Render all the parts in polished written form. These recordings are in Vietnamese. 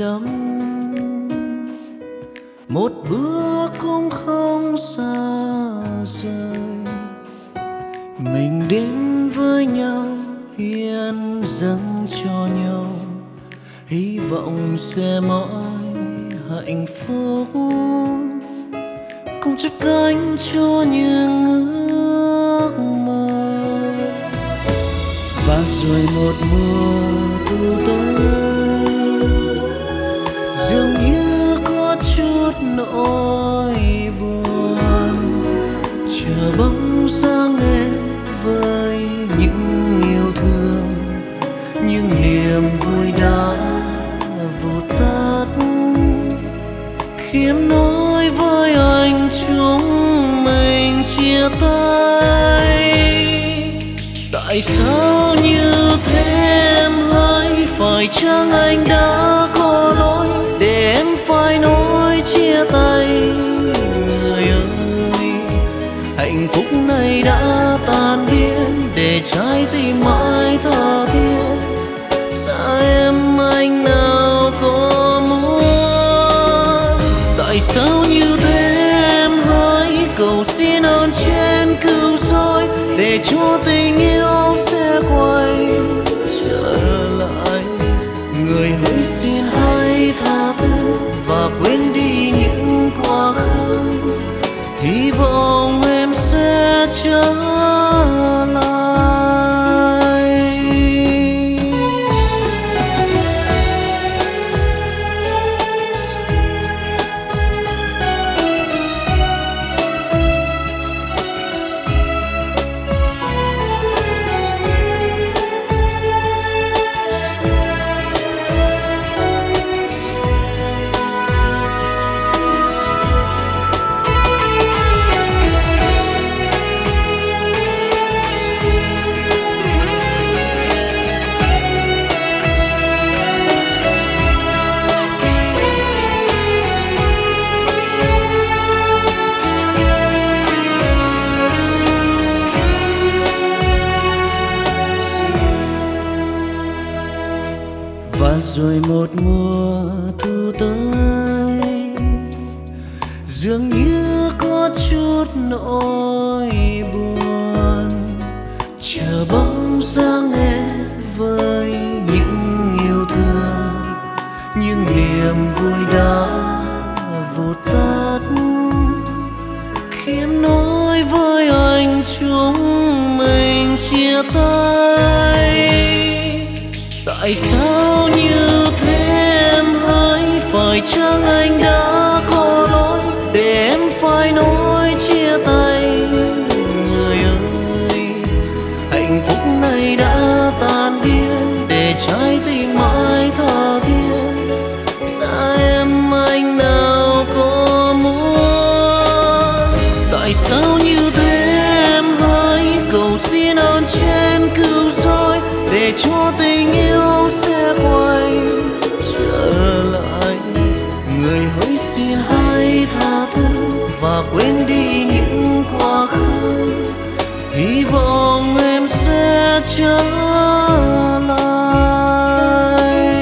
lắm, một bữa cũng không xa rời. Mình đến với nhau hiến dâng cho nhau, hy vọng sẽ mãi hạnh phúc, cùng chắp cánh cho những ước mơ. Và rồi một mùa thu tới, dường như có chút nỗi buồn, chờ bóng dáng em với những yêu thương, những niềm vui đã vụt tắt, khi em nói với anh chúng mình chia tay. Tại sao như thế em hỡi, phải chăng anh đã có lỗi để em phải nói chia tay? Người ơi, hạnh phúc này đã tan biến, để trái tim mãi tha thiết. Xa em anh nào có muốn. Tại sao như thế em hỡi, cầu xin ơn trên cứu rỗi, để cho tình yêu sẽ quay trở lại. Người hỡi xin hãy tha thứ và quên đi những quá khứ, hy vọng em sẽ trở lại. Và rồi một mùa thu tới, dường như có chút nỗi buồn, chờ bóng dáng em với những yêu thương, những niềm vui đã vụt tắt, khi em nói với anh chúng mình chia tay. Tại sao như thế em hỡi, phải chăng anh đã có lỗi để em phải nói chia tay? Người ơi, hạnh phúc này đã tan biến, để trái tim mãi tha thiết. Xa em anh nào có muốn. Tại sao như thế em hỡi, cầu xin ơn trên cứu rỗi, để cho tình yêu sẽ quay trở lại. Người hỡi xin hãy tha thứ và quên đi những quá khứ, hy vọng em sẽ trở lại.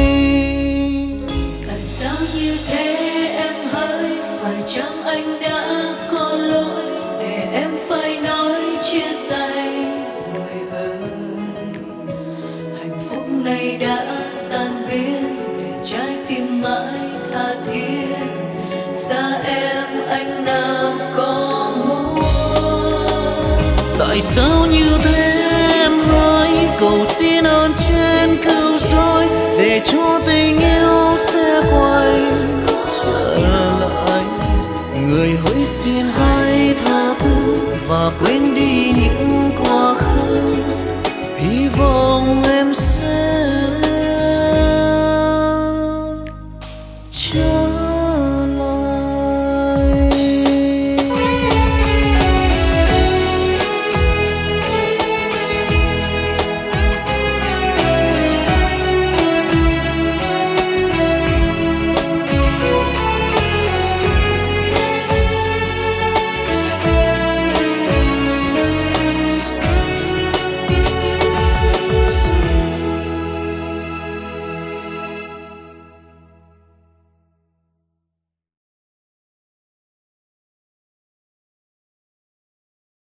Tại sao như thế em hỡi, phải chăng anh đã có lỗi để em phải nói chia tay? Người ơi, hạnh phúc này đã tan biến, để trái tim mãi tha thiết. Xa em anh nào có muốn. Tại sao như thế em hỡi, cầu xin